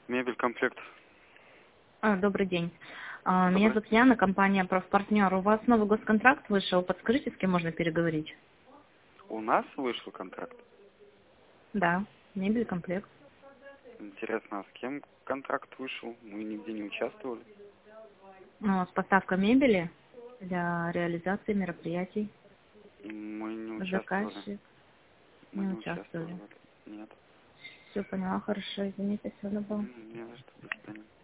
Мебель, комплект. Добрый день. Меня Добрый. зовут Яна, компания «Профпартнер». У вас новый госконтракт вышел. Подскажите, с кем можно переговорить? У нас вышел контракт. Да, мебель, комплект. Интересно, а с кем контракт вышел? Мы нигде не участвовали. С поставкой мебели для реализации мероприятий. Мы не участвовали. Заказчик Мы не не участвовали участвовали. в этом. Нет. Все поняла, хорошо, извините, все добро. Не за что, до свидания.